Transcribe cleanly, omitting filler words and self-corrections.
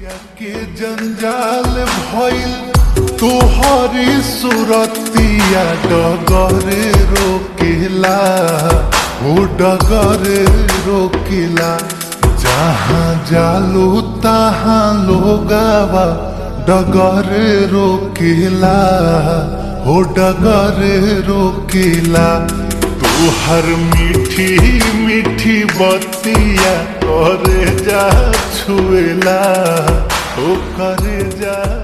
के जंजाल भइल तोहरी सुरतिया डगर रोकेला ओ डगर रोकेला जहाँ जालू तहाँ लोगावा डगर रोकेला ओ डगर रोकेला तोहर मीठी मीठी बतिया करे जा छुएला ओ करे जा।